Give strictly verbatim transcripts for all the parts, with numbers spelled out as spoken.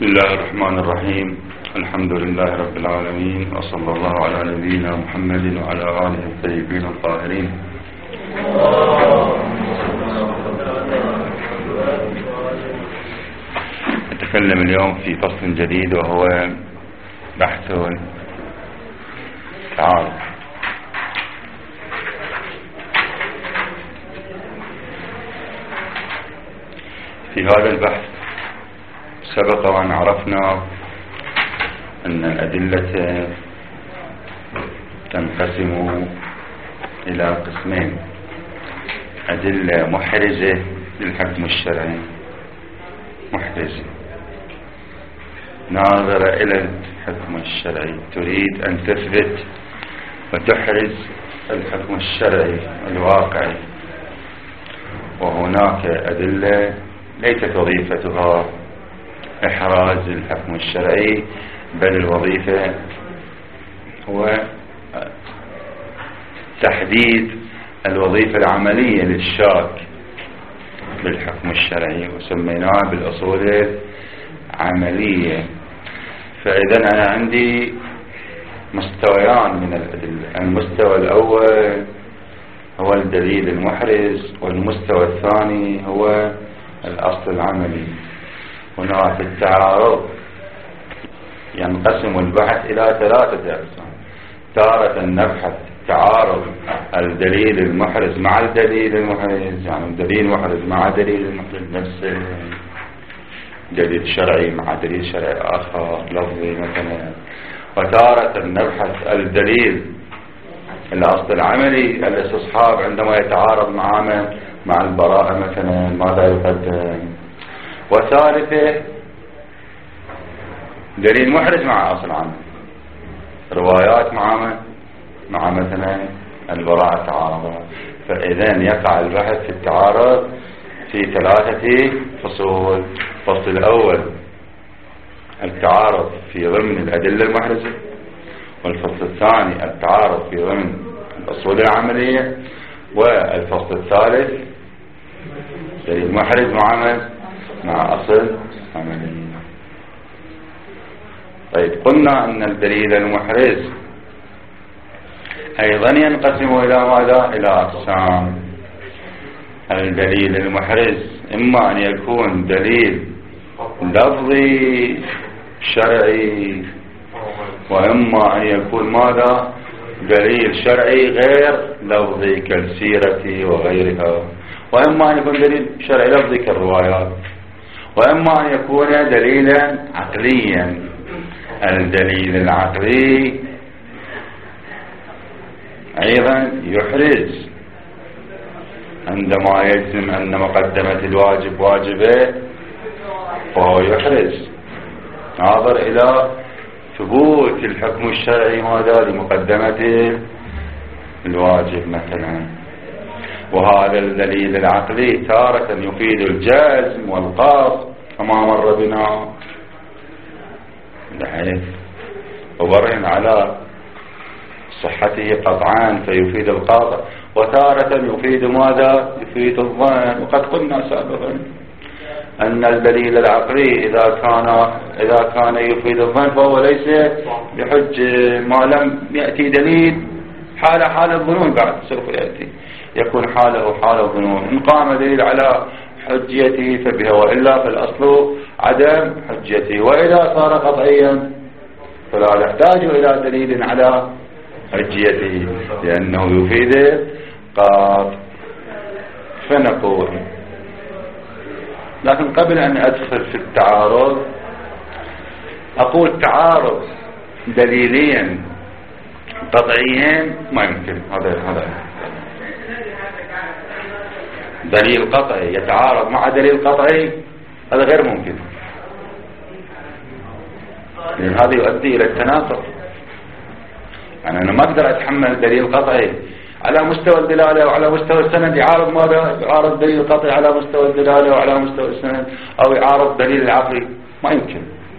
بسم الله الرحمن الرحيم. الحمد لله رب العالمين، وصلى الله على نبينا محمد وعلى آله الطيبين الطاهرين. نتكلم اليوم في فصل جديد وهو بحث تعارض. في هذا البحث سبق وأن عرفنا أن الأدلة تنقسم إلى قسمين: أدلة محرزة للحكم الشرعي، محرزة ناظرة إلى الحكم الشرعي، تريد أن تثبت وتحرز الحكم الشرعي الواقعي، وهناك أدلة ليست وظيفتها إحراز الحكم الشرعي، بل الوظيفة هو تحديد الوظيفة العملية للشاك بالحكم الشرعي، وسميناها بالأصول العملية. فإذا أنا عندي مستويان من الأدلة: المستوى الأول هو الدليل المحرز، والمستوى الثاني هو الأصل العملي. هنا في التعارض ينقسم البحث إلى ثلاثة أقسام: تارة نبحث تعارض الدليل المحرز مع الدليل المحرز، يعني الدليل المحرز مع دليل المحرز نفسه، دليل شرعي مع دليل شرعي آخر لفظي مثلا. وتارة نبحث الدليل الأصل العملي، الاستصحاب عندما يتعارض مع مع البراءة مثلا ماذا يقدم. وثالثة دليل محرز مع أصل عام، روايات مع مع مثلا البراءة تعارض. فإذا يقع البحث في التعارض في ثلاثة فصول: الفصل الأول التعارض في ضمن الأدلة المحرزة، والفصل الثاني التعارض في ضمن الأصول العملية، والفصل الثالث دليل محرز مع مع أصل عملي. طيب، قلنا أن الدليل المحرز أيضا ينقسم إلى ماذا؟ إلى أقسام. الدليل المحرز إما أن يكون دليل لفظي شرعي، وإما أن يكون ماذا؟ دليل شرعي غير لفظي كالسيرة وغيرها، وإما أن يكون دليل شرعي لفظي كالروايات، وإما أن يكون دليلا عقليا. الدليل العقلي أيضا يحرز عندما يجزم أن مقدمة الواجب واجبة، فهو يحرز ناظر إلى ثبوت الحكم الشرعي ماذا لمقدمة الواجب مثلا. وهذا الدليل العقلي تارة يفيد الجزم والقصد كما مر بنا، بحيث وبرهن على صحته قطعا فيفيد القاطع، وتارة يفيد ماذا؟ يفيد الظن. وقد قلنا سابقا أن الدليل العقلي إذا كان إذا كان يفيد الظن فهو ليس بحج ما لم يأتي دليل حال حال الظنون، بعد سوف يأتي يكون حاله حال الظنون. إن قام دليل على حجيته فبها، وإلا فالأصل عدم حجيته. وإذا صار قطعيا فلا يحتاج إلى دليل على حجيته لأنه يفيد قاطع. فنقول، لكن قبل أن أدخل في التعارض أقول تعارض دليليا قطعيا ما يمكن. هذا هذا دليل قطعي يتعارض مع دليل قطعي، هذا غير ممكن، لأن هذا يؤدي إلى التناقض. يعني أنا ما أقدر أتحمل دليل قطعي على مستوى الدلالة وعلى مستوى السند يعارض ماذا؟ يعارض دليل قطعي على مستوى الدلالة وعلى مستوى السند، أو يعارض دليل العقلي، ما يمكن.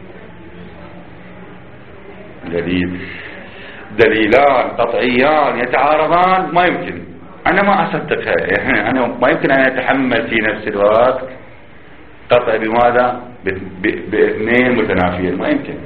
دليل دليلان قطعيان يتعارضان ما يمكن، أنا ما أصدقها. يعني أنا ما يمكن أن أتحمل في نفس الوقت قطع بماذا؟ باثنين متنافيين، ما يمكن.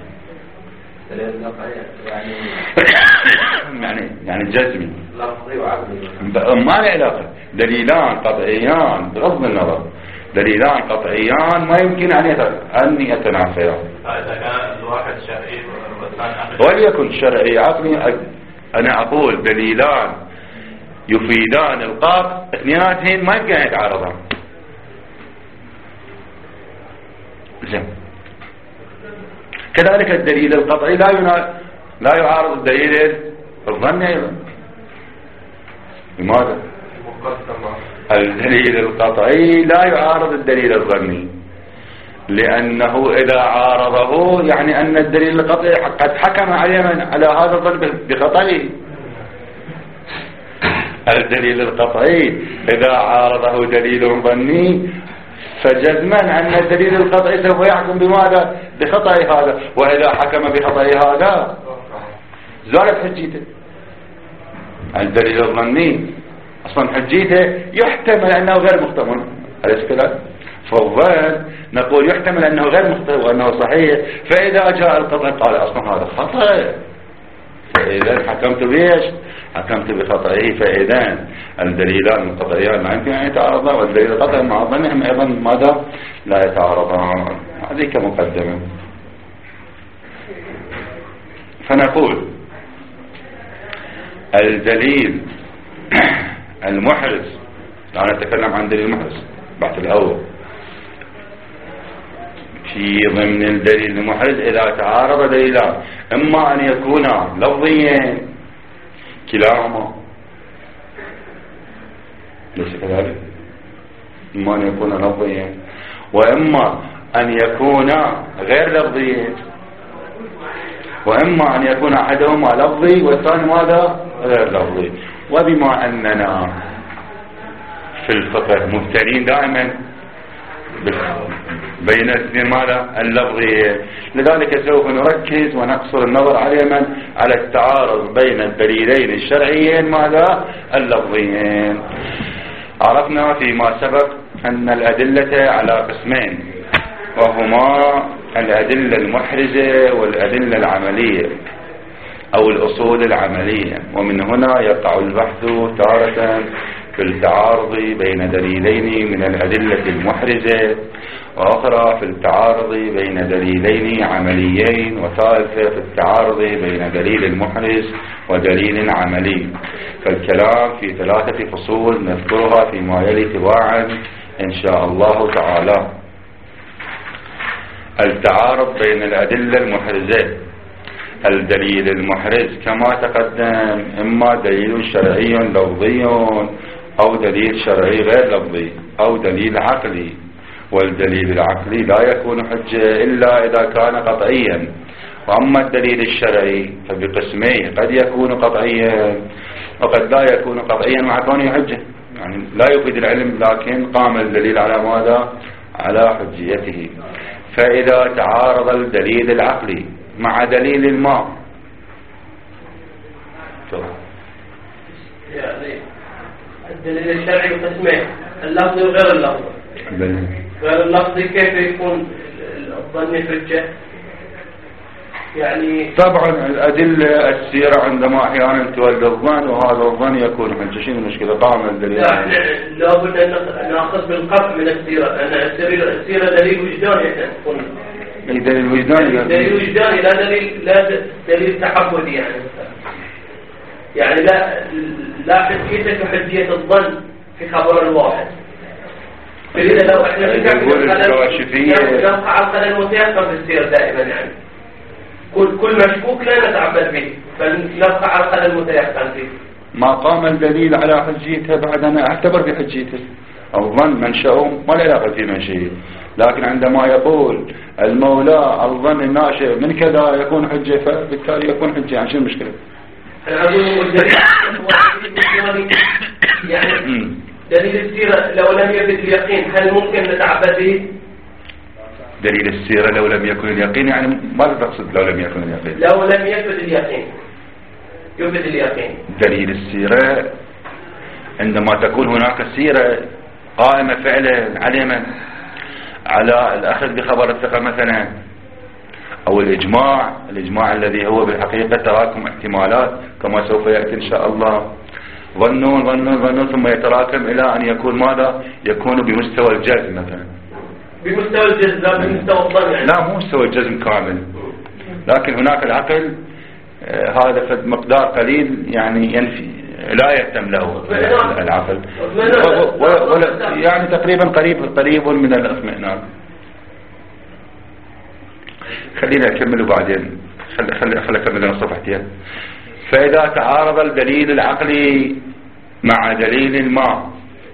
يعني يعني يعني جزمي لفظي وعقلي ما له علاقة. دليلان قطعيان بغض النظر، دليلان قطعيان ما يمكن أن يتنافيان. إذا كان الواحد شرعي والثاني عقلي، وليكن شرعي عقلي، أنا أقول دليلان يفيدان القطع اثنيناتهن ما يمكن أن يتعارضان. زين. كذلك الدليل القطعي لا لا يعارض الدليل الظني أيضا. لماذا؟ الدليل القطعي لا يعارض الدليل الظني، لأنه إذا عارضه يعني أن الدليل القطعي قد حكم على هذا الظن بخطئه. الدليل القطعي إذا عارضه دليل ظني فجزما أن الدليل القطعي سوف يحكم بماذا؟ بخطأ هذا، وإذا حكم بخطأ هذا زالت حجيته. الدليل الظني أصلا حجيته يحتمل أنه غير محتمل، أليس كذلك؟ فالظن نقول يحتمل أنه غير محتمل وأنه صحيح، فإذا جاء القطع قال أصلا هذا خطأ، فإذا حكمت بإيش؟ حكمت بخطئه. فإذا الدليلان القطعيان لا يمكن أن يتعارضان، والدليل القطعي مع ظنهم أيضا ماذا؟ لا يتعارضان. هذه كمقدمة. فنقول الدليل المحرز، لا نتكلم عن دليل المحرز بعد الأول، في ضمن الدليل المحرز إذا تعارض دليلان إما أن يكونا لفظيين كلاهما، ليس كذلك؟ إما أن يكونا لفظيين وإما أن يكونا غير لفظيين، وإما أن يكون أحدهما لفظي والثاني ماذا؟ غير لفظي. وبما أننا في الفقه مبتلين دائما بين الاثنين ماذا؟ اللفظية، لذلك سوف نركز ونقصر النظر على من؟ على التعارض بين الدليلين الشرعيين ماذا؟ اللفظيين. عرفنا فيما سبق أن الأدلة على قسمين، وهما الأدلة المحرزة والأدلة العملية أو الأصول العملية. ومن هنا يقع البحث تارة في التعارض بين دليلين من الأدلة المحرزة، وأخرى في التعارض بين دليلين عمليين، وثالثة في التعارض بين دليل المحرز ودليل عملي. فالكلام في ثلاثة فصول نذكرها فيما يلي تباعا إن شاء الله تعالى. التعارض بين الأدلة المحرزة. الدليل المحرز كما تقدم إما دليل شرعي لفظي أو دليل شرعي غير لفظي أو دليل عقلي. والدليل العقلي لا يكون حجة إلا إذا كان قطعيا. وأما الدليل الشرعي فبقسميه، قد يكون قطعيا وقد لا يكون قطعيا مع كونه حجة، يعني لا يفيد العلم لكن قام الدليل على ماذا؟ على حجيته. فإذا تعارض الدليل العقلي مع دليل الماء، يعني الدليل الشرعي قسمين، اللفظي وغير اللفظي. غير اللفظي كيف يكون الظن حجة؟ يعني طبعا الأدلة السيرة عندما أحيانا تولد الظن، وهذا الظن يكون حجة. شنو المشكلة؟ قام الدليل. لا لابد أن نأخذ بالقطع من السيرة، أن السيرة دليل وجداني تكون. دليل وجداني. دليل وجداني لا دليل لا دليل تعبدي يعني. يعني لا لا حجية كحجية الظن في خبر الواحد. فإذا لو احنا نقول الكواشفية نبقى على القدر المتيقن في السير دائما، يعني كل كل مشكوك لا نتعبد به، فنبقى على القدر المتيقن فيه. ما قام الدليل على حجيته بعد أنا أعتبر بحجيته. الظن منشأه ما له علاقة في منشئه، لكن عندما يقول المولى الظن الناشئ من كذا يكون حجة، فبالتالي يكون حجة. يعني شو المشكلة؟ يعني دليل السيرة لو لم يفد اليقين هل ممكن نتعبد به؟ دليل السيرة لو لم يكن اليقين، يعني ماذا تقصد لو لم يكن اليقين؟ لو لم يفد اليقين يفد اليقين. دليل السيرة عندما تكون هناك سيرة قائمة فعلا على من؟ على الأخذ بخبر الثقة مثلا، أو الإجماع الإجماع الذي هو بالحقيقة تراكم احتمالات كما سوف يأتي إن شاء الله. ظنون ظنون ظنون ثم يتراكم إلى أن يكون ماذا؟ يكون بمستوى الجزم مثلا. بمستوى الجزم لا بمستوى الظن يعني. لا مو مستوى الجزم كامل، لكن هناك العقل آه هذا في مقدار قليل يعني ينفي لا يهتم له العقل، ولا يعني تقريبا قريب قريب من الاطمئنان. خلينا نكمل وبعدين خلي خلي خلي اكمل لنا صفحتين. فإذا تعارض الدليل العقلي مع دليل ما،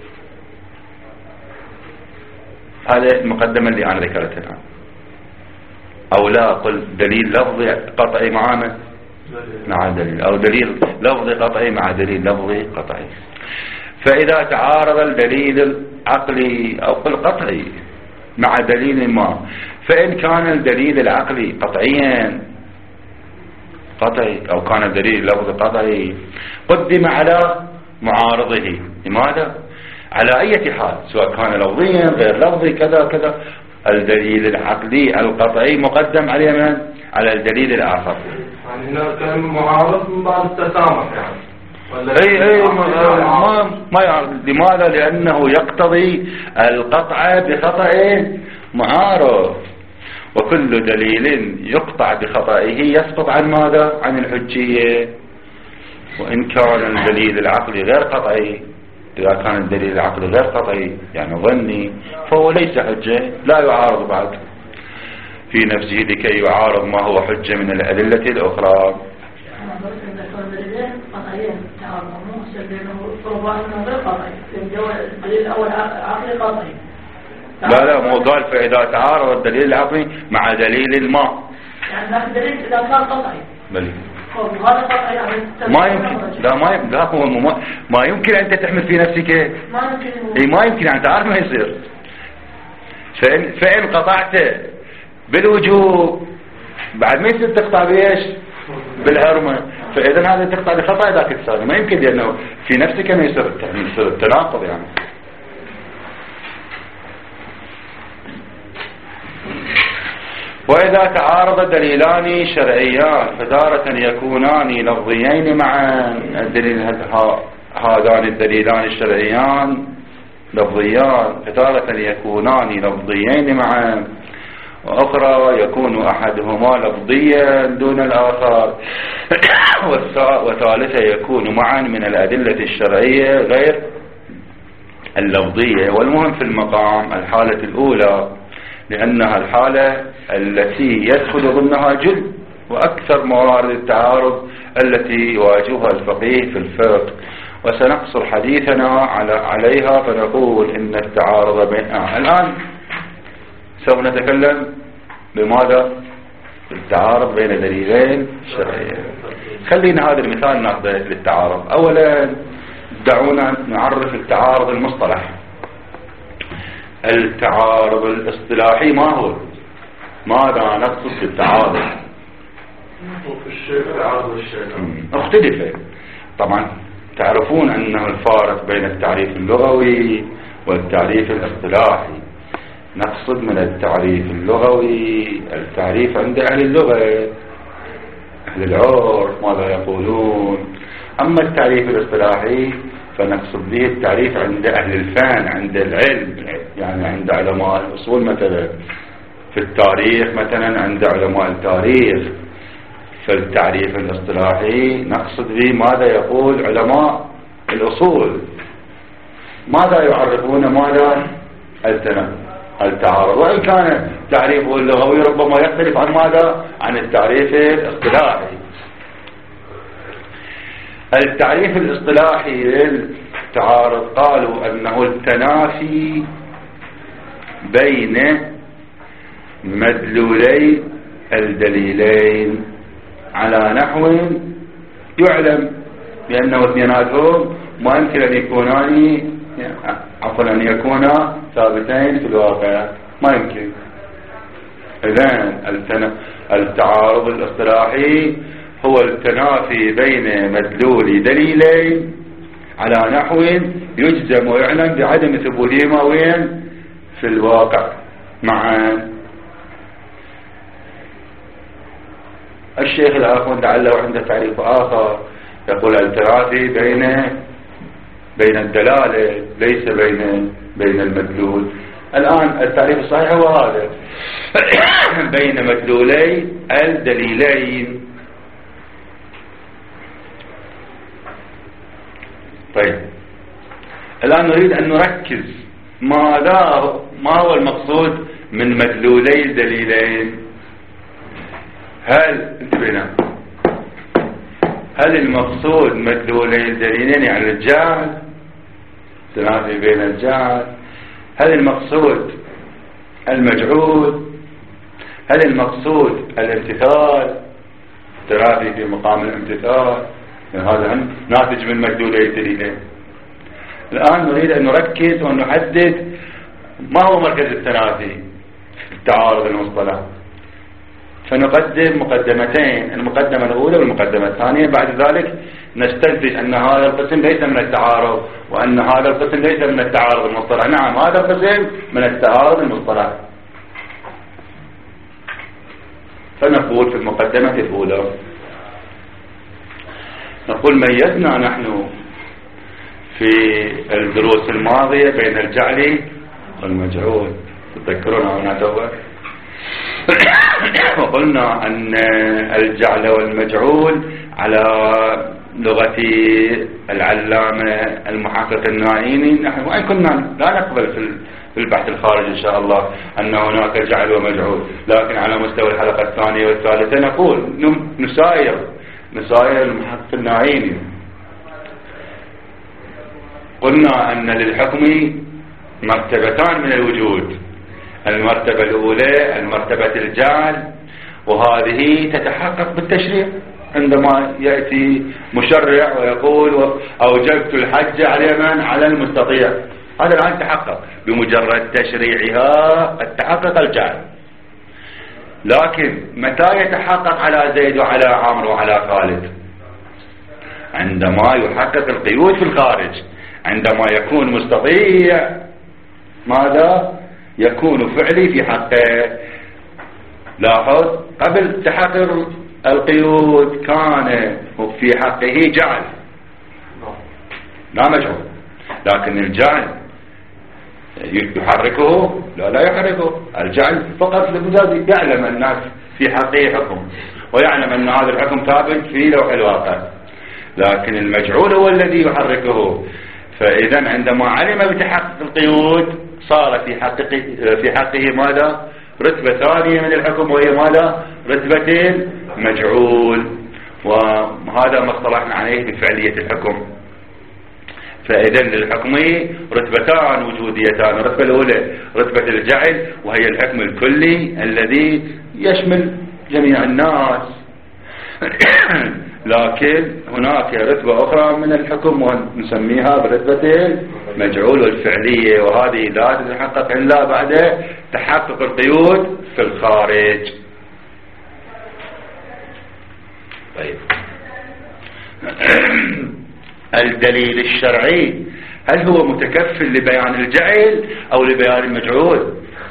هذا المقدمة اللي أنا ذكرتها الآن، أو لا قل دليل لفظي قطعي معامل مع دليل، أو دليل لفظي قطعي مع دليل لفظي قطعي. فإذا تعارض الدليل العقلي أو قل قطعي مع دليل ما، فإن كان الدليل العقلي قطعيا قطعي أو كان الدليل لفظي قطعي قدم على معارضه. لماذا؟ على أي حال، سواء كان لفظيا غير لفظي كذا كذا، الدليل العقلي القطعي مقدم عليه من؟ على الدليل الآخر. يعني هنا كان معارض من بعض التسامح يعني. اي اي ما ما يعرض. لماذا؟ لأنه يقتضي القطع بخطأ معارض، وكل دليل يقطع بخطئه يسقط عن ماذا؟ عن الحجية. وإن كان الدليل العقلي غير قطعي، إذا كان الدليل العقلي غير قطعي يعني ظني، فهو ليس حجة، لا يعارض بعد في نفسه لكي يعارض ما هو حجة من الأدلة الأخرى. لا لا مو قال فإذا تعارض الدليل العقلي مع دليل ما، يعني الدليل إذا كان قطعي بل ما يمكن. لا ما يمكن. لا هو ما, ما يمكن أنت تحمل في نفسك، ما يمكن. اي ما يمكن، أنت عارف ما يصير. فإن, فإن قطعت بالوجوب بعد ما يصير تقطع بإيش؟ بالحرمة. فإذا هذا تقطع بخطأ ذاك الثاني ما يمكن، لأنه في نفسك ما يصير التناقض يعني. وإذا تعارض دليلان شرعيان فتارة يكونان لفظيين معا. الدليل هذان الدليلان الشرعيان لفظيان، فتارة يكونان لفظيين معا، وأخرى يكون أحدهما لفظيا دون الآخر، وثالثة يكون معا من الأدلة الشرعية غير اللفظية. والمهم في المقام الحالة الأولى، لأنها الحالة التي يدخل ضمنها جل وأكثر موارد التعارض التي يواجهها الفقيه في الفقه، وسنقصر حديثنا على عليها فنقول إن التعارض بين آه. الآن سوف نتكلم بماذا؟ التعارض بين دليلين شرعيين. خلينا هذا المثال ناخذه للتعارض. أولا دعونا نعرف التعارض المصطلح. التعارض الاصطلاحي ما هو؟ ماذا نقصد بالتعارض؟ اختلف طبعا. تعرفون أنه الفارق بين التعريف اللغوي والتعريف الاصطلاحي. نقصد من التعريف اللغوي التعريف عند أهل اللغة أهل العرف ماذا يقولون. أما التعريف الاصطلاحي فنقصد به التعريف عند أهل الفن، عند العلم، يعني عند علماء الأصول مثلا. في التاريخ مثلا عند علماء التاريخ. فالتعريف الاصطلاحي نقصد به ماذا يقول علماء الأصول، ماذا يعرفون ماذا التعارض. وإن كان تعريفه اللغوي ربما يختلف عن ماذا؟ عن التعريف الاصطلاحي. التعريف الاصطلاحي للتعارض قالوا أنه التنافي بين مدلولي الدليلين على نحو يعلم بأنه اثنيناتهم ما يمكن أن يكونان عفوا أن يكونا ثابتين في الواقع، ما يمكن. إذن التعارض الاصطلاحي هو التنافي بين مدلول دليلين على نحو يجزم ويعلم بعدم ثبوتهما وين في الواقع. معا. الشيخ الآخر لعله عنده تعريف آخر يقول التراثي بين بين الدلالة ليس بين بين المدلول. الآن التعريف الصحيح هو هذا بين مدلولي الدليلين. طيب الآن نريد أن نركز ماذا ما هو المقصود من مدلولي الدليلين. هل انتبهنا هل المقصود مدلولي الدليلين يعني الجعل تنافي بين الجعل؟ هل المقصود المجعول؟ هل المقصود الامتثال تنافي في مقام الامتثال؟ يعني هذا ناتج من مدلولي الدليلين. الآن نريد أن نركز وأن نحدد ما هو مركز التنافي في التعارض المصطلح، فنقدم مقدمتين، المقدمة الأولى والمقدمة الثانية. بعد ذلك نستنتج أن هذا القسم ليس من التعارض وأن هذا القسم ليس من التعارض المصطلح. نعم هذا القسم من التعارض المصطلح. فنقول في المقدمة الأولى نقول ميزنا نحن في الدروس الماضية بين الجعل والمجعول، تذكرون هنا توه وقلنا أن الجعل والمجعول على لغة العلامة المحقق النائيني نحن وإن كنا لا نقبل في البحث الخارجي إن شاء الله أن هناك جعل ومجعول، لكن على مستوى الحلقة الثانية والثالثة نقول نساير نساير المحقق النائيني. قلنا أن للحكم مرتبتان من الوجود، المرتبة الأولى المرتبة الجعل، وهذه تتحقق بالتشريع عندما يأتي مشرع ويقول أوجبت الحج على من؟ على المستطيع. هذا الآن تحقق بمجرد تشريعها قد تحقق الجعل. لكن متى يتحقق على زيد وعلى عمرو وعلى خالد؟ عندما يحقق القيود في الخارج، عندما يكون مستطيع ماذا؟ يكون فعلي في حقه. لاحظ قبل تحقق القيود كان في حقه جعل لا مجعول، لكن الجعل يحركه لا لا يحركه. الجعل فقط لمجرد يعلم الناس في حقه حكم ويعلم أن هذا الحكم ثابت في لوح الواقع، لكن المجعول هو الذي يحركه. فإذا عندما علم بتحقق القيود صار في حقه في حقه ماذا؟ رتبة ثانية من الحكم وهي ماذا؟ رتبة المجعول. وهذا ما اصطلحنا عليه بفعلية الحكم. فإذا للحكم رتبتان وجوديتان، الرتبة الأولى رتبة الجعل وهي الحكم الكلي الذي يشمل جميع الناس لكن هناك رتبة أخرى من الحكم ونسميها برتبة المجعول والفعلية، وهذه لا تتحقق إلا بعد تحقق القيود في الخارج. طيب الدليل الشرعي هل هو متكفل لبيان الجعل أو لبيان المجعول؟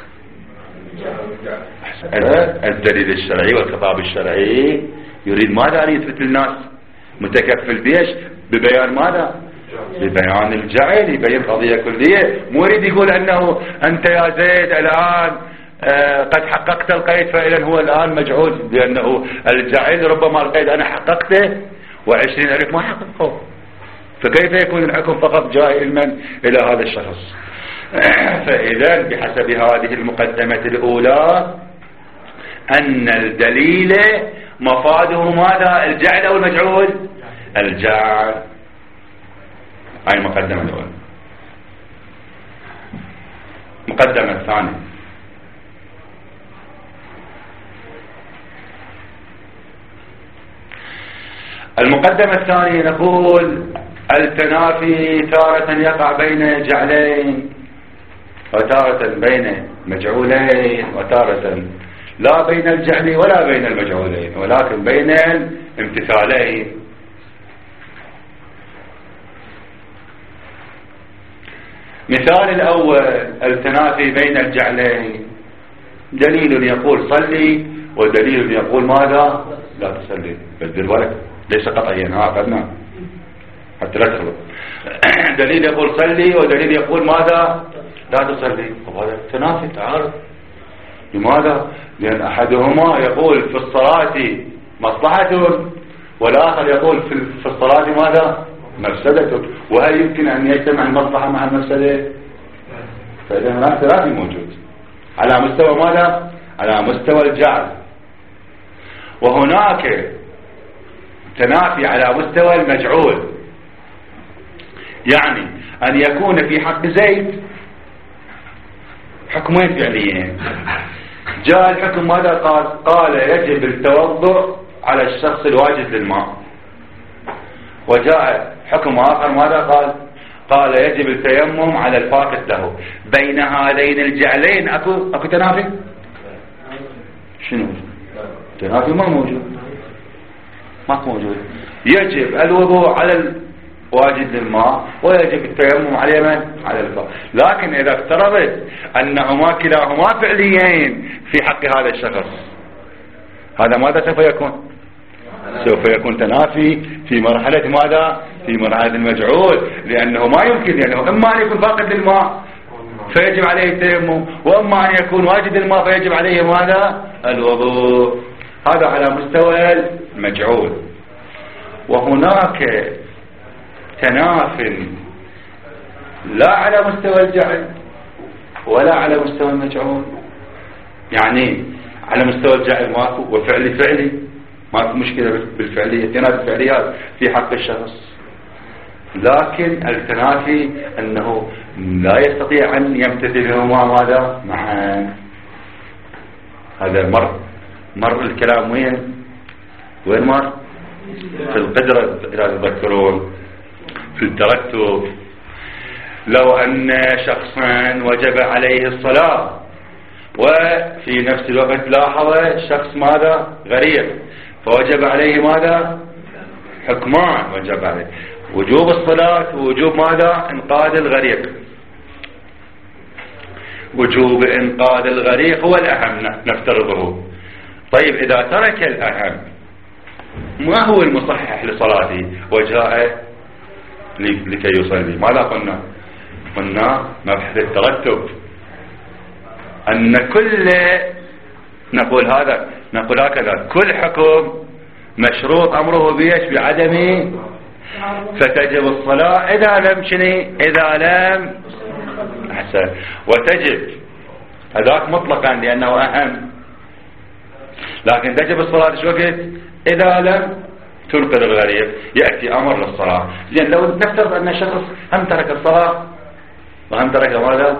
الدليل الشرعي والخطاب الشرعي يريد ماذا أن يثبت للناس؟ متكفل بيش؟ ببيان ماذا؟ ببيان الجعل، يبين قضية كلية. مو يريد يقول أنه أنت يا زيد الآن آه قد حققت القيد فإذا هو الآن مجعول، لأنه الجعل ربما القيد أنا حققته وعشرين ألف ما حققه، فكيف يكون الحكم فقط جاء من إلى هذا الشخص؟ فإذا بحسب هذه المقدمة الأولى أن الدليل مفاده ماذا؟ الجعل أو المجعول؟ الجعل. هاي المقدمة الأولى. المقدمة الثانية المقدمة الثانية نقول التنافي تارة يقع بين جعلين وتارة بين مجعولين وتارة لا بين الجعل ولا بين المجعولين ولكن بين الامتثالين. مثال الأول التنافي بين الجعلين. دليل يقول صلي ودليل يقول ماذا لا تصلي. بدل بالك ليس قطعيا، ها أخذنا حتى لا تغلط. دليل يقول صلي ودليل يقول ماذا لا تصلي. وهذا تنافي تعارض. لماذا؟ لأن أحدهما يقول في الصلاة مصلحة والآخر يقول في الصلاة ماذا مفسدة. وهل يمكن أن يجتمع المصلحة مع المفسدة؟ فإذا هناك تنافي موجود على مستوى ماذا؟ على مستوى الجعل. وهناك تنافي على مستوى المجعول، يعني أن يكون في حق زيد حكمين فعليين. جاء الحكم ماذا قال؟ قال يجب التوضؤ على الشخص الواجد للماء. وجاء حكم آخر ماذا قال؟ قال يجب التيمم على الفاقد له. بين هذين الجعلين أكو, أكو تنافي؟ شنو تنافي؟ ما موجود، ما موجود. يجب الوضوء على الواجد للماء ويجب التيمم على من؟ على الفاقد. لكن إذا افترضت أنهما كلاهما فعليين في حق هذا الشخص، هذا ماذا سوف يكون؟ سوف يكون تنافي في مرحلة ماذا؟ في مرحلة المجعول. لأنه ما يمكن، لأنه إما أن يكون فاقد للماء فيجب عليه التيمم، وإما أن يكون واجد الماء فيجب عليه ماذا؟ الوضوء. هذا على مستوى المجعول. وهناك تناف لا على مستوى الجعل ولا على مستوى المجعول. يعني على مستوى الجعل ماكو وفعلي فعلي، ماكو مشكلة بالفعلية، تنافي الفعليات في حق الشخص. لكن التنافي أنه لا يستطيع أن يمتثلهما ماذا معا. هذا مر مر الكلام وين وين مر؟ في القدرة إذا تذكرون في الترتب. لو أن شخصا وجب عليه الصلاة وفي نفس الوقت لاحظ شخص ماذا غريب، فوجب عليه ماذا؟ حكمان وجب عليه: وجوب الصلاة ووجوب ماذا؟ انقاذ الغريق. وجوب انقاذ الغريق هو الأهم نفترضه. طيب إذا ترك الأهم ما هو المصحح لصلاته وجاء لكي يصلي؟ ماذا قلنا؟ قلنا مبحث الترتب، أن كل نقول هذا نقول هكذا: كل حكم مشروط أمره بيش بعدم، فتجب الصلاة إذا لم شني إذا لم أحسن، وتجب هذاك مطلقا لأنه أهم، لكن تجب الصلاة شو وقت؟ إذا لم تنقذ الغريب يأتي أمر للصلاة. لأن لو نفترض أن الشخص هم ترك الصلاة وهم ترك ماذا؟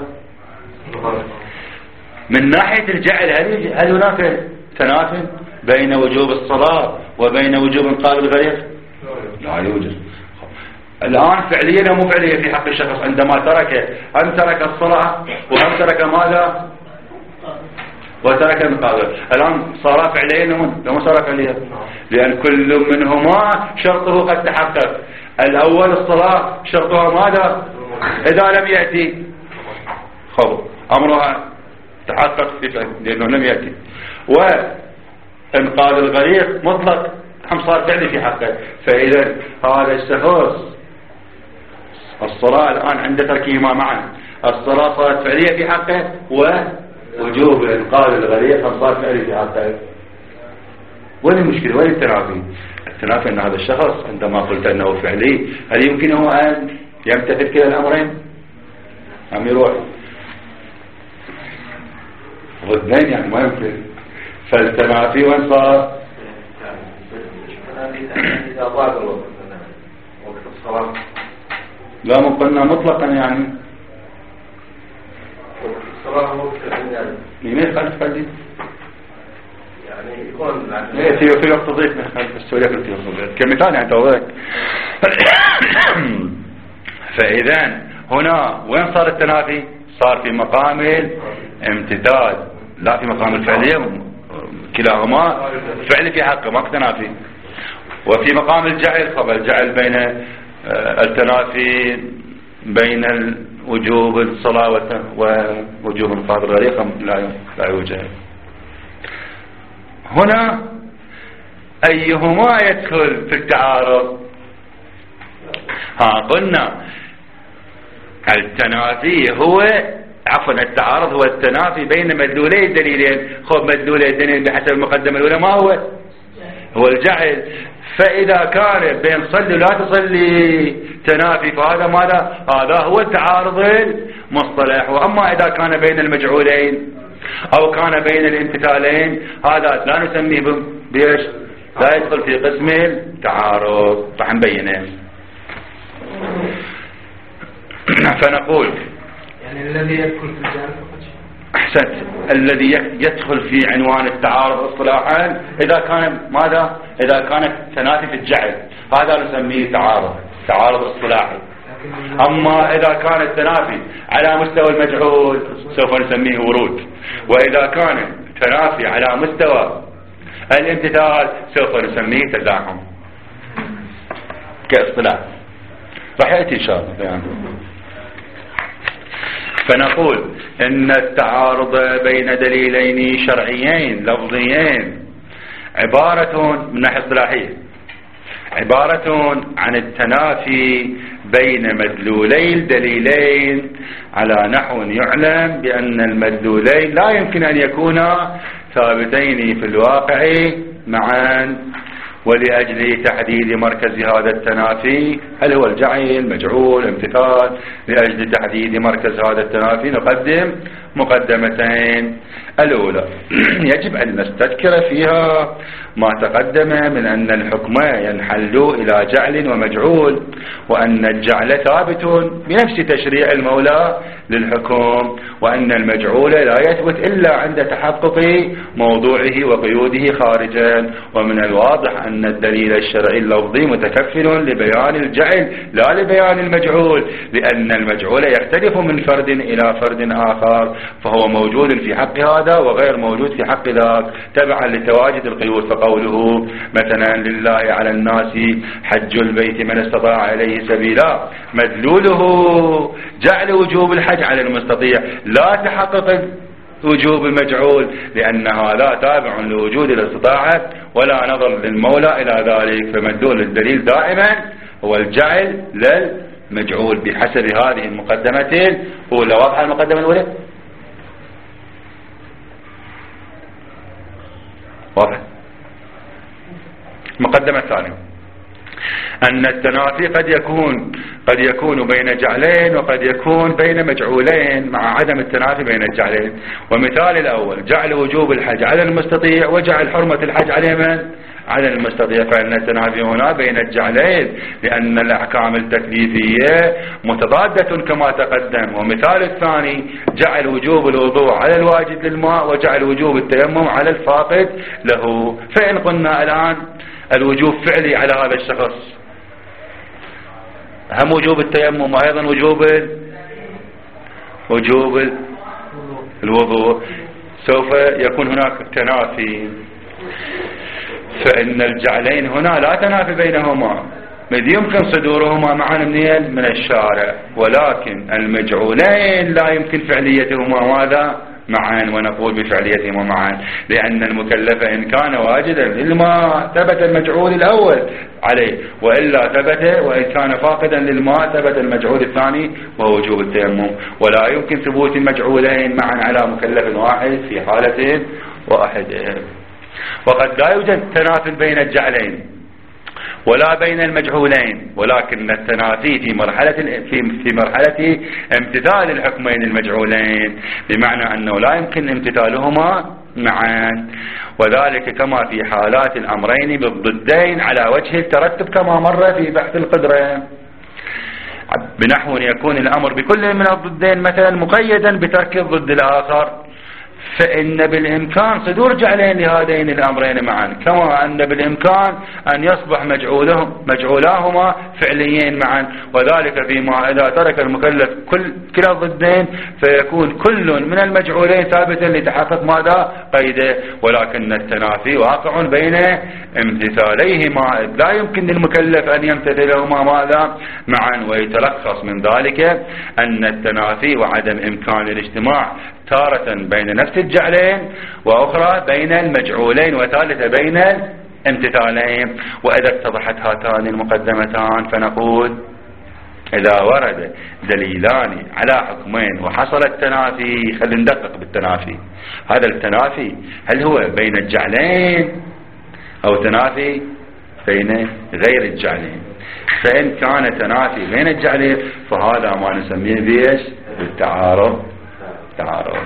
من ناحية الجعل هل هل هناك تنافي بين وجوب الصلاة وبين وجوب انقاذ الغريب؟ لا يوجد. الآن فعليا ومو فعليا في حق الشخص عندما ترك هم ترك الصلاة وهم ترك ماذا؟ وترك انقاذه. الآن صار فعليا ومو صار فعليا، لأن كل منهما شرطه قد تحقق. الأول الصلاة شرطها ماذا؟ إذا لم يأتي خب أمرها تحقق في فعل لأنه لم يأتي. وانقاذ الغريق مطلق هم صار فعلي في حقه. فإذا هذا الشخص الصلاة الآن عند تركهما معا، الصلاة صارت فعلية في حقه ووجوب انقاذ الغريق هم صار فعلي في حقه. وين المشكلة؟ وين التنافي؟ التنافي أن هذا الشخص عندما قلت أنه فعلي هل يمكنه أن يمتثل كلا الأمرين أم يروح ضدين؟ يعني ما يمكن. فالتنافي وين صار؟ إذا ضاق الوقت وقت الصلاة لا مو قلنا مطلقا يعني وقت الصلاة وقت العناد لماذا خلف خلي يعني يكون في في وقت ضيق نخلف السورية كنت يوصل كمثال يعني توضيك. فإذا هنا وين صار التنافي؟ صار في مقام الامتداد لا في مقام الفعلية. كلاهما فعل في حقه ما تنافي. وفي مقام الجعل خب الجعل بين التنافي بين وجوب الصلاة ووجوب انقاذ الغريق لا يوجد. هنا أيهما يدخل في التعارض؟ ها قلنا التنافي هو عفوا التعارض هو التنافي بين مدلولي الدليلين. خب مدلولي الدليل بحسب المقدمة الأولى ما هو؟ هو الجعل. فإذا كان بين صلي ولا تصلي تنافي فهذا ماذا؟ هذا هو التعارض المصطلح. وأما إذا كان بين المجعولين أو كان بين الامتثالين هذا لا نسميه بيش، لا يدخل في قسم التعارض. راح نبينه. فنقول يعني الذي يدخل في الجعل فقط. أحسنت. الذي يدخل في عنوان التعارض اصطلاحا إذا كان ماذا؟ إذا كانت تنافي في الجعل هذا نسميه تعارض، تعارض اصطلاحي. أما إذا كان التنافي على مستوى المجعول سوف نسميه ورود، وإذا كان تنافي على مستوى الامتثال سوف نسميه تزاحم كاصطلاح. راح يأتي إن شاء الله يعني. فنقول إن التعارض بين دليلين شرعيين لفظيين عبارة من ناحية اصطلاحية عبارة عن التنافي بين مدلولي الدليلين على نحو يعلم بأن المدلولين لا يمكن أن يكونا ثابتين في الواقع معا. ولأجل تحديد مركز هذا التنافي هل هو الجعل مجعول امتثال، لأجل تحديد مركز هذا التنافي نقدم مقدمتين. الأولى يجب أن نستذكر فيها ما تقدم من أن الحكم ينحل إلى جعل ومجعول، وأن الجعل ثابت بنفس تشريع المولى للحكم، وأن المجعول لا يثبت إلا عند تحقق موضوعه وقيوده خارجا. ومن الواضح أن الدليل الشرعي اللفظي متكفل لبيان الجعل لا لبيان المجعول، لأن المجعول يختلف من فرد إلى فرد آخر، فهو موجود في حق هذا وغير موجود في حق ذاك تبعا لتواجد القيود. فقوله مثلا لله على الناس حج البيت من استطاع إليه سبيلا مدلوله جعل وجوب الحج على المستطيع لا تحقق وجوب المجعول، لأنها لا تابع لوجود الاستطاعة ولا نظر للمولى إلى ذلك. فمدلول الدليل دائما هو الجعل للمجعول بحسب هذه المقدمة الأولى. واضحة المقدمة الأولى؟ واضح. المقدمة الثانية أن التنافي قد يكون قد يكون بين جعلين وقد يكون بين مجعولين مع عدم التنافي بين الجعلين. ومثال الأول جعل وجوب الحج على المستطيع وجعل حرمة الحج على من؟ على المستطيع. فإن التنافي هنا بين الجعلين لأن الأحكام التكليفية متضادة كما تقدم. ومثال الثاني جعل وجوب الوضوء على الواجد للماء وجعل وجوب التيمم على الفاقد له. فإن قلنا الآن الوجوب فعلي على هذا الشخص، هم وجوب التيمم وأيضا وجوب وجوب الوضوء، سوف يكون هناك تنافي. فإن الجعلين هنا لا تنافي بينهما، مذ يمكن صدورهما معا منين؟ من الشارع، ولكن المجعولين لا يمكن فعليتهما ماذا؟ معا. ونقول بفعليتهما معا لأن المكلف إن كان واجدا للماء ثبت المجعول الأول عليه، وإلا ثبت وإن كان فاقدا للماء ثبت المجعول الثاني وهو وجوب التيمم. ولا يمكن ثبوت المجعولين معا على مكلف واحد في حالة واحدة. وقد لا يوجد تنافي بين الجعلين ولا بين المجعولين، ولكن التنافي في مرحلة في في مرحلة امتثال الحكمين المجعولين، بمعنى أنه لا يمكن امتثالهما معا، وذلك كما في حالات الأمرين بالضدين على وجه الترتب كما مر في بحث القدرة، بنحو يكون الأمر بكل من الضدين مثلا مقيدا بترك الضد الآخر. فإن بالإمكان صدور جعلين لهذين الأمرين معا، كما أن بالإمكان أن يصبح مجعولهم مجعولاهما فعليين معا، وذلك فيما إذا ترك المكلف كل كلا الضدين فيكون كل من المجعولين ثابتا لتحقق ماذا قيده، ولكن التنافي واقع بين امتثاليهما، لا يمكن للمكلف أن يمتثلهما ماذا معا، ويتلخص من ذلك أن التنافي وعدم إمكان الاجتماع تارة بين نفس الجعلين، وأخرى بين المجعولين، وثالثة بين الامتثالين. وإذا اتضحت هاتان المقدمتان فنقول إذا ورد دليلان على حكمين وحصل التنافي، خلينا ندقق بالتنافي، هذا التنافي هل هو بين الجعلين أو تنافي بين غير الجعلين؟ فإن كان تنافي بين الجعلين فهذا ما نسميه بيش بالتعارض تعارض.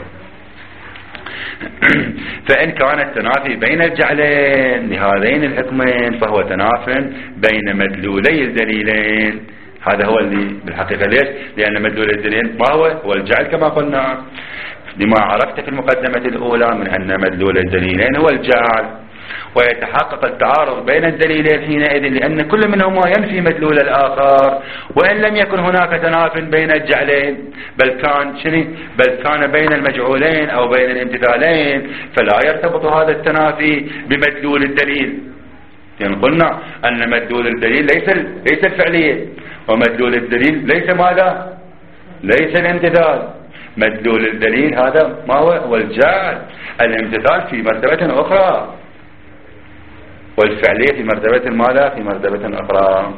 فإن كان التنافي بين الجعلين لهذين الحكمين فهو تناف بين مدلولي الدليلين. هذا هو اللي بالحقيقة ليش؟ لأن مدلول الدليلين ما هو؟ هو الجعل كما قلنا، لما عرفت في المقدمة الأولى من أن مدلول الدليلين هو الجعل، ويتحقق التعارض بين الدليلين حينئذ لأن كل منهما ينفي مدلول الآخر، وإن لم يكن هناك تناف بين الجعلين بل كان شنو بل كان بين المجعولين أو بين الامتثالين، فلا يرتبط هذا التنافي بمدلول الدليل، لأن يعني قلنا أن مدلول الدليل ليس ليس الفعلية، ومدلول الدليل ليس ماذا ليس الامتثال. مدلول الدليل هذا ما هو؟ هو الجعل. الامتثال في مرتبة أخرى، والفعلية في مرتبة ماذا؟ في مرتبة أخرى.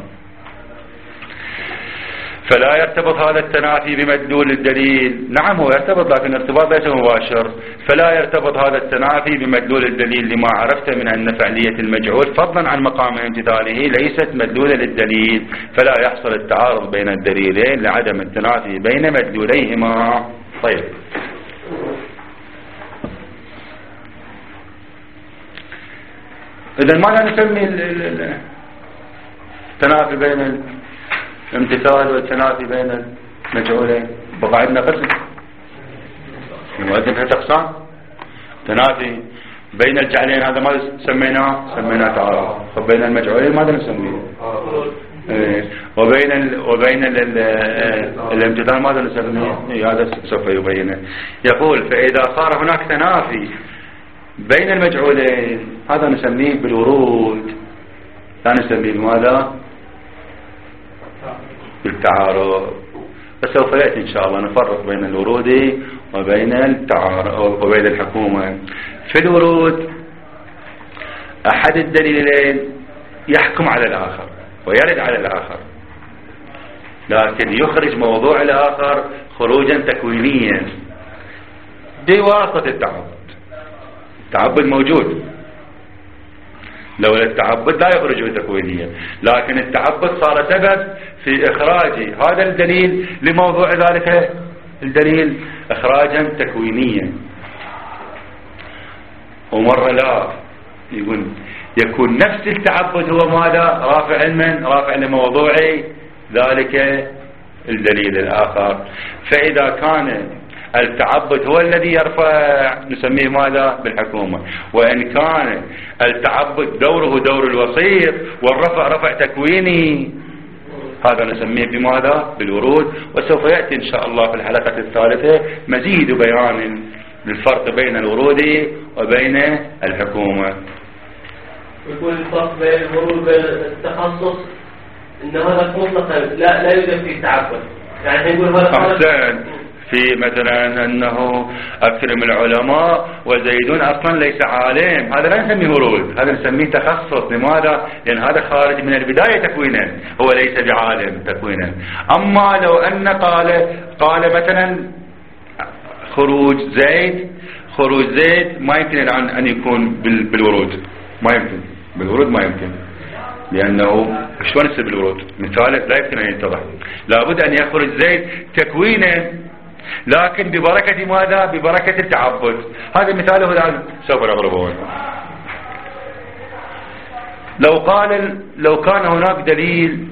فلا يرتبط هذا التنافي بمدلول الدليل. نعم هو يرتبط لكن ارتباط ليس مباشر. فلا يرتبط هذا التنافي بمدلول الدليل لما عرفت من أن فعلية المجعول فضلا عن مقام امتثاله ليست مدلولة للدليل، فلا يحصل التعارض بين الدليلين لعدم التنافي بين مدلوليهما. طيب، إذن ماذا نسمي التنافي بين الامتثال والتنافي بين المجعولين؟ بقى عندنا قسم نقدم ثلاث أقسام. تنافي بين الجعلين هذا ماذا سميناه؟ سميناه تعارض. وبين المجعولين ماذا نسميه؟ إيه. وبين ال... وبين ال... ال... الامتثال ماذا نسميه؟ إيه هذا سوف يبينه. يقول فإذا صار هناك تنافي بين المجعولين هذا نسميه بالورود، لا نسميه بماذا؟ بالتعارض. فسوف يأتي إن شاء الله نفرق بين الورود وبين التعارض وبين الحكومة. في الورود أحد الدليلين يحكم على الآخر ويرد على الآخر، لكن يخرج موضوع الآخر خروجا تكوينيا بواسطة التعبد. التعبد موجود، لولا التعبد لا يخرج تكوينيا، لكن التعبد صار سبب في إخراج هذا الدليل لموضوع ذلك الدليل إخراجا تكوينيا. ومرة لا يقول يكون نفس التعبد هو ماذا؟ رافع من رافع لموضوع ذلك الدليل الآخر. فإذا كان التعبد هو الذي يرفع نسميه ماذا؟ بالحكومة. وإن كان التعبد دوره دور الوسيط والرفع رفع تكويني هذا نسميه بماذا؟ بالورود. وسوف يأتي إن شاء الله في الحلقة الثالثة مزيد بيان للفرق بين الورود وبين الحكومة. يقول الفرق بين الورود وبين التخصص إن هذا مطلقا لا لا يوجد فيه تعبد، يعني يقول هذا أحسن. في مثلا أنه أكرم العلماء وزيدون أصلا ليس عالم، هذا لا نسميه ورود، هذا نسميه تخصص. لماذا؟ لأن هذا خارج من البداية تكوينا، هو ليس بعالم تكوينا. أما لو أن قال قال مثلا خروج زيد خروج زيد ما يمكن الآن أن يكون بالورود، ما يمكن بالورود، ما يمكن، لأنه شلون يصير بالورود؟ مثال لا يمكن أن يتضح. لابد أن يخرج زيد تكوينا، لكن ببركة ماذا؟ ببركة التعبد. هذا مثاله الآن سوف نضربه. لو قال لو كان هناك دليل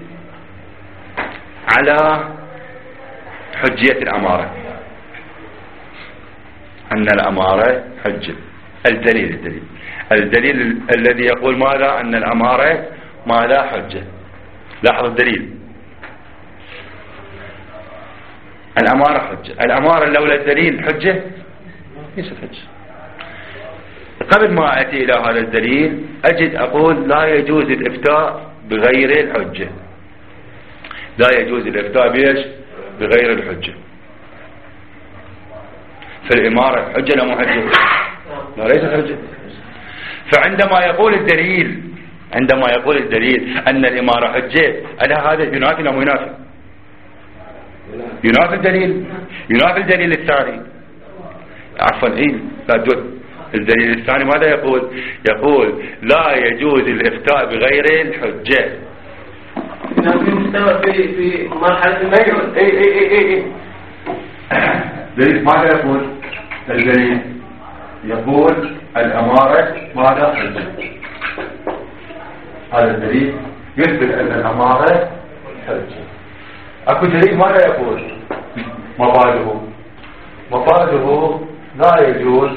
على حجية الأمارة، أن الأمارة حجة. الدليل الدليل الدليل الذي يقول ماذا؟ أن الأمارة ما لا حجة. لاحظ الدليل، الأمارة حجة. الأمارة لولا الدليل حجة ليست حجة. قبل ما أتي إلى هذا الدليل أجد أقول لا يجوز الإفتاء بغير الحجة. لا يجوز الإفتاء بإيش؟ بغير الحجة. في الإمارة حجة لا مو حجة؟ لا ليست حجة. فعندما يقول الدليل عندما يقول الدليل أن الإمارة حجة، ألا هذا ينافي لا مو ينافي؟ ينافي الدليل، ينافي الدليل الثاني. عفوا إيه لا تقول الدليل الثاني ماذا يقول؟ يقول لا يجوز الإفتاء بغير الحجة. في مستوى في في مرحلة المجهول. اي اي اي اي اي الدليل ماذا يقول؟ الدليل يقول الأمارة ماذا حجة. هذا الدليل يثبت أن الأمارة حجة. أكو دليل ماذا يقول؟ مفاده مفاده لا يجوز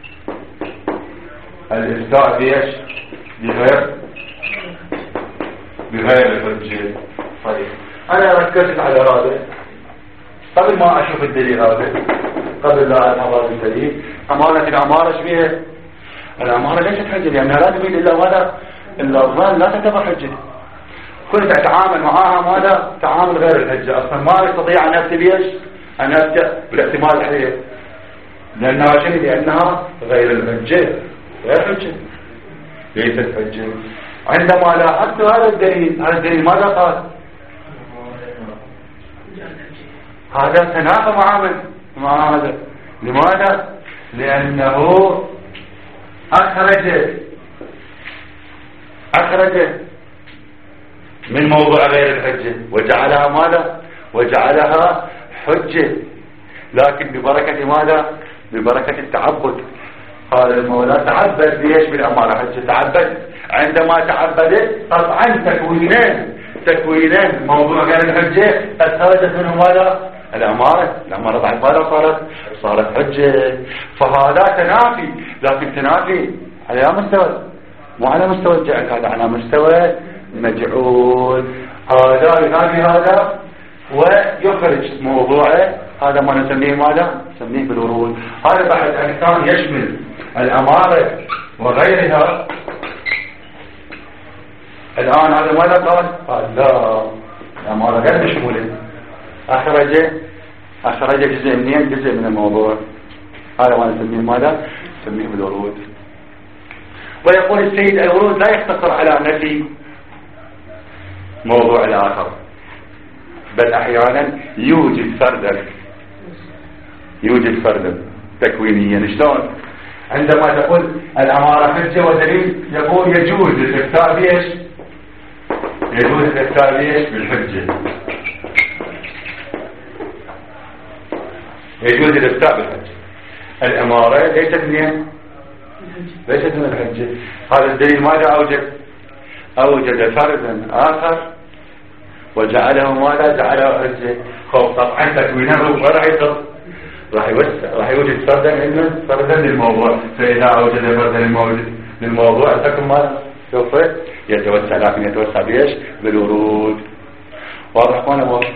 الإفتاء بيش بغير بغير الحجة. طيب أنا ركزت على هذا قبل ما أشوف الدليل هذا، قبل لا أفهم هذا الدليل. أمارة الأمارة شبيها الأمارة ليست حجة، لأنها لا تفيد إلا ماذا؟ إلا الظن، لا تعتبر حجة. كنت أتعامل معها ماذا؟ تعامل غير الحجة. أصلا ما أستطيع أن أفتي بيش أن أفتي بالاحتمال الحقيقي، لأنها شيء لأنها غير الحجة، غير حجة ليست حجة. عندما لاحظت هذا الدليل، هذا الدليل ماذا قال؟ هذا تنافى مع من؟ مع هذا. لماذا؟ لأنه أخرج أخرج من موضوع غير الحجة وجعلها ماذا؟ وجعلها حجة، لكن ببركة ماذا؟ ببركة التعبد. قال المولى تعبد بيش بالأمارة حجة. تعبد، عندما تعبدت قطعا تكوينين تكوينين موضوع غير الحجة قد خرجت منه ماذا؟ الأمارة. الأمارة بعد ماذا صارت؟ صارت حجة. فهذا تنافي، لكن تنافي على مستوى، مو على مستوى الجعل، هذا على مستوى مجعول. هذا ينافي هذا ويخرج موضوعه، هذا ما نسميه ماذا؟ نسميه بالورود. هذا بعد أن كان يشمل الأمارة وغيرها، الآن هذا ماذا قال؟ قال لا، الأمارة غير مشمولة، أخرج أخرج جزء منين؟ جزء من الموضوع. هذا ما نسميه ماذا؟ نسميه بالورود. ويقول السيد الورود لا يقتصر على نفي موضوع الآخر، بل أحيانا يوجد فردا يوجد فردا تكوينيا. شلون؟ عندما تقول الأمارة حجة ودليل، يقول يجوز الافتاء بإيش؟ يجوز الافتاء بإيش؟ بالحجة. يجوز الافتاء بالحجة. الأمارة ليست من ليست من الحجة. هذا الدليل ماذا أوجد؟ أوجد فردا آخر وجعله ماذا؟ جعله حجة. خوف طبعا تكوينه راح يصير راح يوسع، راح يوجد فردا منه فردا للموضوع. فإذا أوجد فردا للموضوع تكون ما سوف يتوسع، لكن يتوسع بإيش؟ بالورود. واضح اخوانا؟ واضح.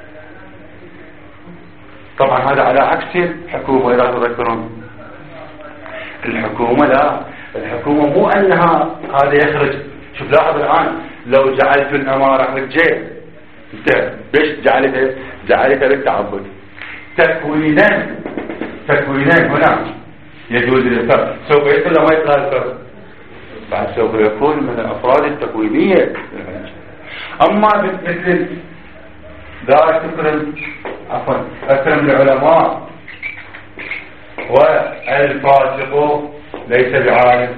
طبعا هذا على عكس الحكومة. إذا تذكرون الحكومة، لا، الحكومة مو أنها هذا يخرج. شوف لاحظ الآن، لو جعلت الأمارة حجة انت بيش جعلتها؟ جعلتها بالتعبد. تكوينا تكوينا هنا يجوز الفرد. سوف يدخل ما يدخل الفرد، بعد سوف يكون من الأفراد التكوينية. أما مثل ذا تكرم عفوا أكرم العلماء والفاسق ليس بعالم،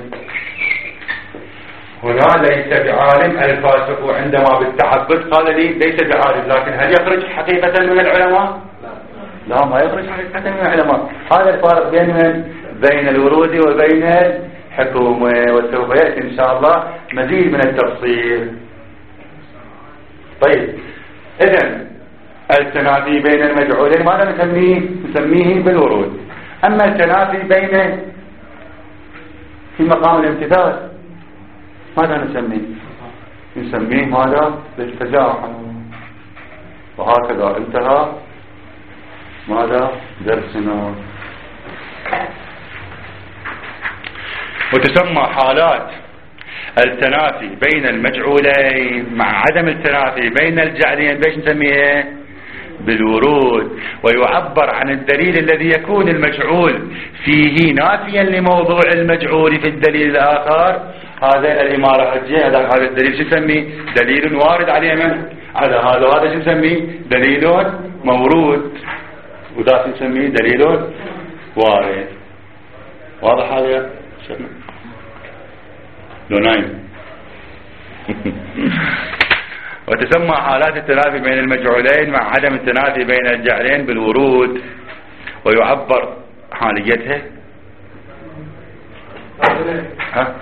هنا ليس بعالم الفاسق. عندما بالتعبد قال لي ليس بعالم، لكن هل يخرج حقيقة من العلماء؟ لا، ما يخرج حقيقة من العلماء. هذا الفارق بين من؟ بين الورود وبين الحكومة، وسوف يأتي إن شاء الله مزيد من التفصيل. طيب، إذن التنافي بين المجعولين ماذا نسميه؟ نسميه بالورود. أما التنافي بين في مقام الامتثال ماذا نسميه؟ نسميه ماذا؟ بالتزاحم. وهكذا انتهى ماذا؟ درسنا. وتسمى حالات التنافي بين المجعولين مع عدم التنافي بين الجعلين بيش نسميه؟ بالورود. ويعبر عن الدليل الذي يكون المجعول فيه نافيا لموضوع المجعول في الدليل الآخر. هذا الإمارة حجية، هذا هذا الدليل شو نسميه؟ دليل وارد عليه من على هذا، وهذا شو نسميه؟ دليل مورود، وذا نسميه دليل وارد. واضح هذا؟ لو نايم. وتسمى حالات التنافي بين المجعولين مع عدم التنافي بين الجعلين بالورود. ويعبر حاليتها ها؟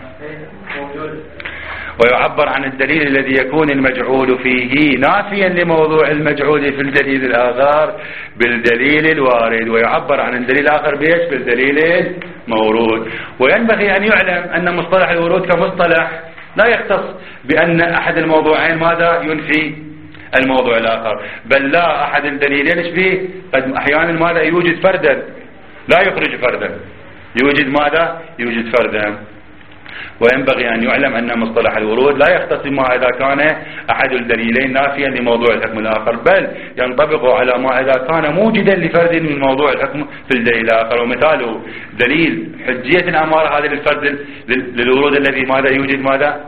ويعبر عن الدليل الذي يكون المجعول فيه نافيا لموضوع المجعول في الدليل الآخر بالدليل الوارد. ويعبر عن الدليل الآخر بيش؟ بالدليل المورود. وينبغي أن يعلم أن مصطلح الورود كمصطلح لا يختص بأن أحد الموضوعين ماذا ينفي الموضوع الآخر، بل لا أحد الدليلين ايش فيه؟ قد أحيانا ماذا يوجد فردا لا يخرج فردا، يوجد ماذا؟ يوجد فردا. وينبغي أن يعلم أن مصطلح الورود لا يختص ما إذا كان أحد الدليلين نافيا لموضوع الحكم الآخر، بل ينطبق على ما إذا كان موجدا لفرد من موضوع الحكم في الدليل الآخر. ومثاله دليل حجية الأمارة هذا للفرد للورود الذي ماذا يوجد ماذا.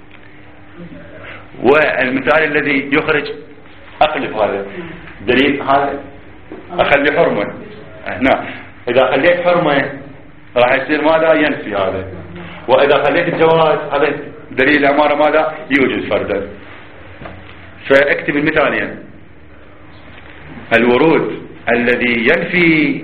والمثال الذي يخرج أقلب هذا دليل، هذا أخلي حرمة هنا، إذا خليت حرمة راح يصير ماذا؟ ينفي هذا. وإذا خليت الجواز هذا دليل الأمارة ماذا؟ يوجد فردا. فاكتب المثالين: الورود الذي ينفي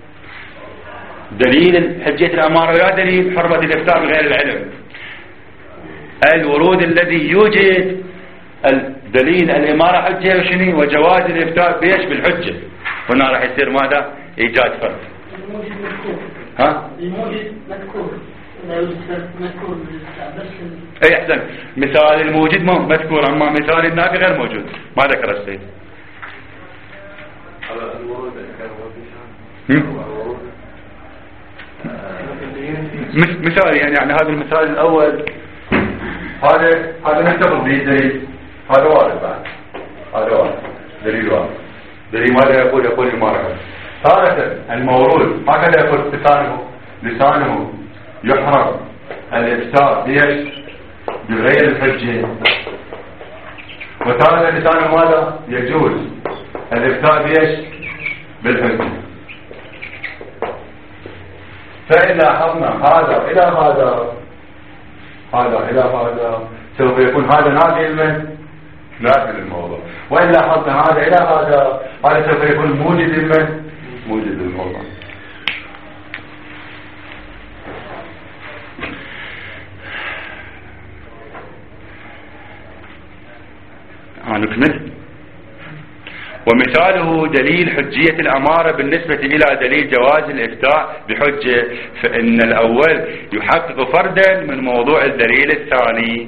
دليل حجية الأمارة ويا دليل حرمة الإفتاء بغير العلم. الورود الذي يوجد الدليل الإمارة حجة وشني وجواز الإفتاء بيش؟ بالحجة. هنا راح يصير ماذا؟ إيجاد فرد. ها؟ الموجد مذكور مذكور بس اي احسن. مثال الموجود مذكور، اما مثال النافي غير موجود، ما ذكر السيد. مثال يعني, يعني هذا المثال الاول هذا هذا نعتبر به دليل، هذا وارد بعد، هذا وارد دليل وارد. دليل ماذا يقول؟ يقول المرأة تارة المورود هكذا يقول لسانه لسانه يحرم الإفتاء بيش؟ بغير الحجة. وتارة لسانه ماذا؟ يجوز الإفتاء بيش؟ بالحجة. فإن لاحظنا هذا إلى هذا هذا إلى هذا سوف يكون هذا نافي المن نافي للموضوع، وإن لاحظنا هذا إلى هذا هذا سوف يكون موجد المن موجد للموضوع. نكمل. ومثاله دليل حجية الأمارة بالنسبة إلى دليل جواز الإفتاء بحجة، فإن الأول يحقق فردا من موضوع الدليل الثاني.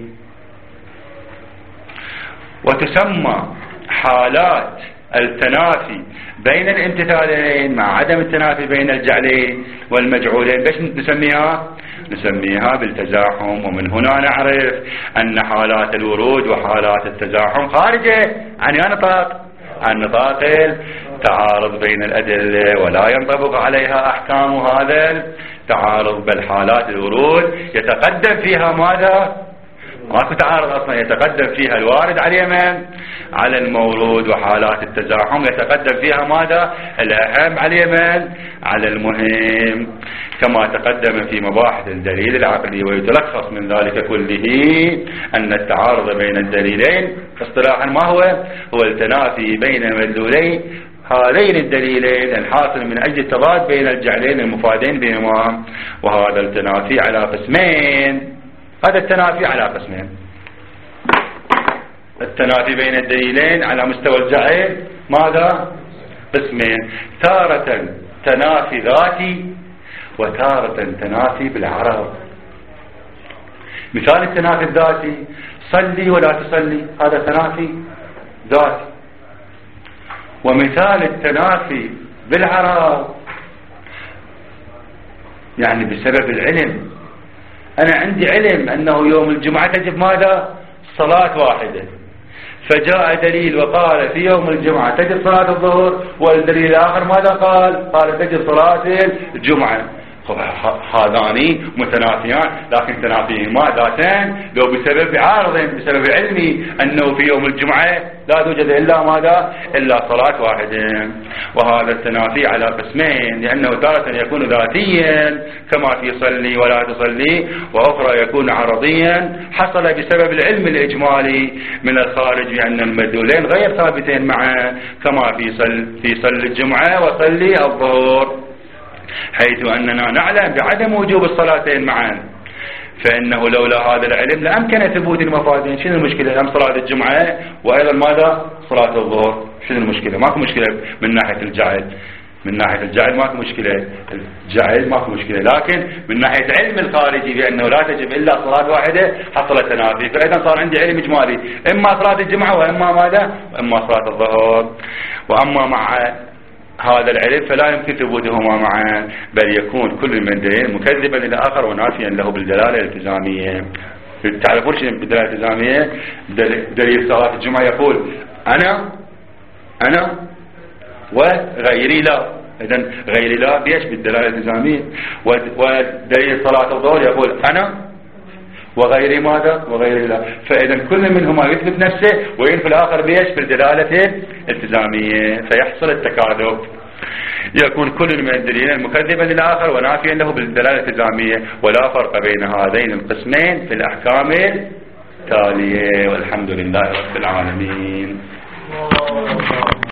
وتسمى حالات التنافي بين الامتثالين مع عدم التنافي بين الجعلين والمجعولين بش نسميها؟ نسميها بالتزاحم. ومن هنا نعرف أن حالات الورود وحالات التزاحم خارجة عن نطاق عن نطاق التعارض بين الأدلة، ولا ينطبق عليها أحكام هذا التعارض، بل حالات الورود يتقدم فيها ماذا؟ ماكو تعارض أصلا، يتقدم فيها الوارد على اليمين على المورود. وحالات التزاحم يتقدم فيها ماذا؟ الأهم على اليمين على المهم، كما تقدم في مباحث الدليل العقلي. ويتلخص من ذلك كله أن التعارض بين الدليلين اصطلاحا ما هو؟ هو التنافي بين مدلولي هذين الدليلين الحاصل من أجل التضاد بين الجعلين المفادين بهما. وهذا التنافي على قسمين، هذا التنافي على قسمين. التنافي بين الدليلين على مستوى الجعل ماذا؟ قسمين. تارة تنافي ذاتي وتارة تنافي بالعرض. مثال التنافي الذاتي صلي ولا تصلي، هذا تنافي ذاتي. ومثال التنافي بالعرض يعني بسبب العلم. أنا عندي علم أنه يوم الجمعة تجب ماذا؟ صلاة واحدة، فجاء دليل وقال في يوم الجمعة تجب صلاة الظهر، والدليل الآخر ماذا قال؟ قال تجب صلاة الجمعة. هذان متنافيان، لكن تنافيهما ذاتان لو بسبب عارض، بسبب علمي أنه في يوم الجمعة لا توجد إلا ماذا؟ إلا صلاة واحدة. وهذا التنافي على قسمين، لأنه تارة يكون ذاتيا كما في صلي ولا تصلي، وأخرى يكون عرضيا حصل بسبب العلم الإجمالي من الخارج بأن المدلولين غير ثابتين معا، كما في صل في صلي الجمعة وصلي الظهر، حيث أننا نعلم بعدم وجوب الصلاتين معا، فإنه لولا هذا العلم لأمكن ثبوت المفادين. شنو المشكلة؟ هم صلاة الجمعة وأيضا ماذا؟ صلاة الظهر. شنو المشكلة؟ ماكو مشكلة من ناحية الجعل، من ناحية الجعل ماكو مشكلة، الجعل ماكو مشكلة، لكن من ناحية علم الخارجي بأنه لا تجب إلا صلاة واحدة حصل تنافي. فإذا صار عندي علم إجمالي، إما صلاة الجمعة وإما ماذا؟ وإما صلاة الظهر. وأما مع هذا العلم فلا يمكن ثبوتهما معا، بل يكون كل من دليل مكذبا للآخر ونافيا له بالدلالة الالتزامية. تعرفون شنو بالدلالة الالتزامية؟ دليل صلاة الجمعة يقول أنا أنا وغيري لا، إذن غيري لا بيش بالدلالة الالتزامية. ودليل صلاة الظهر يقول أنا وغيري ماذا؟ وغيري لا. فإذا كل منهما يثبت نفسه وينفي الآخر بيش بالدلالة الالتزامية، فيحصل التكاذب. يكون كل من الدليلين مكذبا للآخر ونافيا له بالدلالة الالتزامية، ولا فرق بين هذين القسمين في الأحكام التالية. والحمد لله رب العالمين.